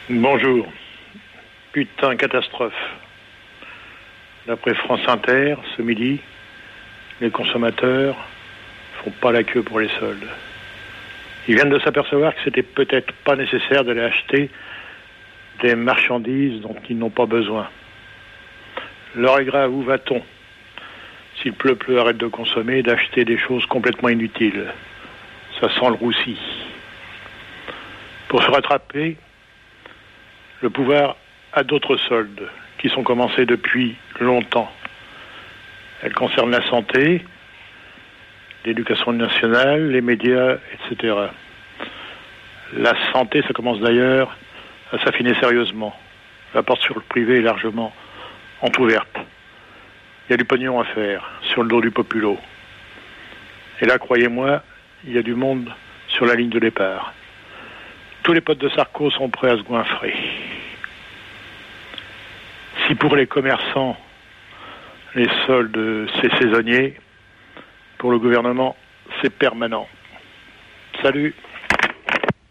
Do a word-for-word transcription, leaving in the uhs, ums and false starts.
Bonjour. Putain, catastrophe. D'après France Inter, ce midi, les consommateurs font pas la queue pour les soldes. Ils viennent de s'apercevoir que c'était peut-être pas nécessaire d'aller acheter des marchandises dont ils n'ont pas besoin. L'heure est grave, où va-t-on? S'il pleut, pleut, arrête de consommer, d'acheter des choses complètement inutiles. Ça sent le roussi. Pour se rattraper, le pouvoir a d'autres soldes qui sont commencés depuis longtemps. Elles concernent la santé, l'éducation nationale, les médias, et cetera. La santé, ça commence d'ailleurs à s'affiner sérieusement. La porte sur le privé est largement entrouverte. Il y a du pognon à faire sur le dos du populo. Et là, croyez-moi, il y a du monde sur la ligne de départ. Tous les potes de Sarko sont prêts à se goinfrer. Si pour les commerçants, les soldes, c'est saisonnier, pour le gouvernement, c'est permanent. Salut!